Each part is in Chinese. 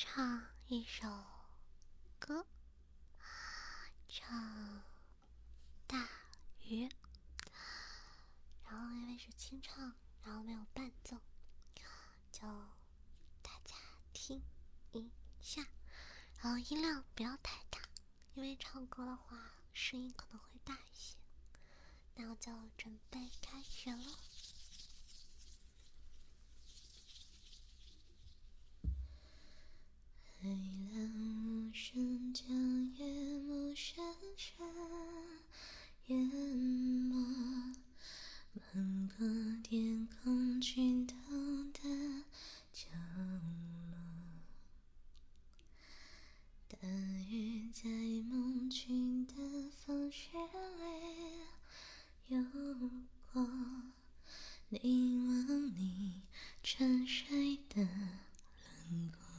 唱一首歌，唱大鱼，然后因为是清唱，然后没有伴奏，就大家听一下，然后音量不要太大，因为唱歌的话声音可能会大一些。那我就准备开始了。 海浪无声将夜幕深深淹没，漫过天空尽头的角落。大雨在梦境的风雪里游过，凝望你沉睡的轮廓。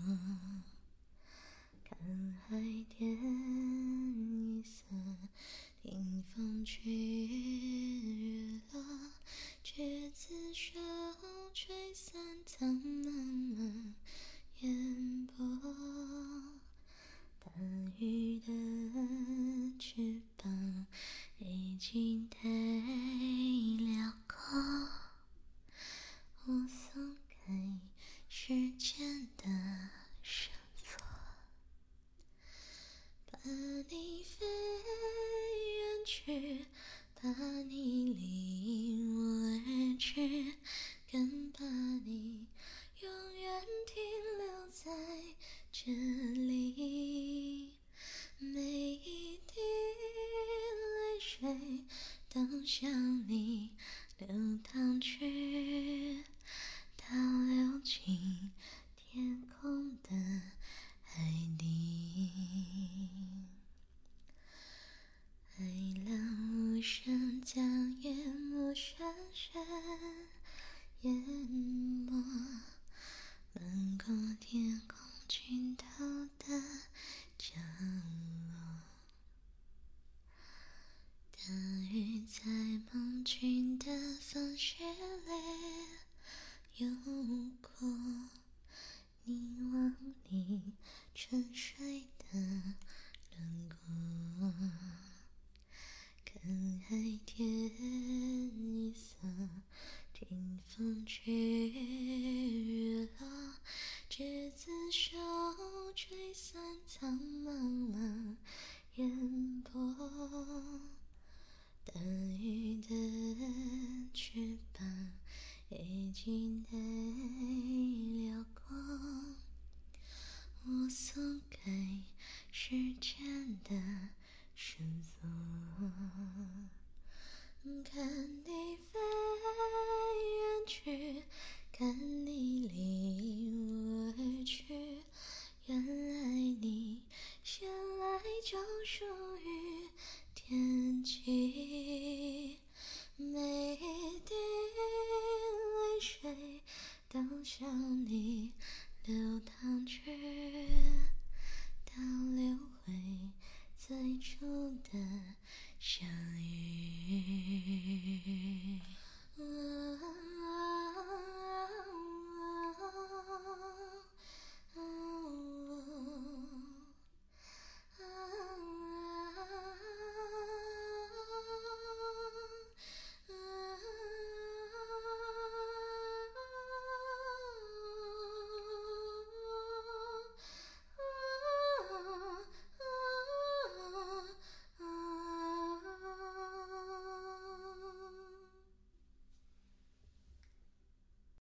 看海天一色，听风去日落，执子手，吹散苍茫茫烟波。大鱼的翅膀已经太辽阔，我松开时间的绳索，把你飞远去，把你离我而去，更把你永远停留在这里。每一滴泪水都向你流淌去，倒流进天空的海底。海浪无声将夜幕深深淹没，漫过天空尽头的角落。大雨在梦境的风雪里游过，凝望你沉睡的轮廓。看海天一色，听风去日落，执子手，吹散苍茫茫烟波。大鱼的翅膀已经太辽阔，我松开时间的绳索，看你飞远去，看你离我而去，原来你先来就属于天际。每一滴泪水都向你流淌去，倒流回最初的相遇。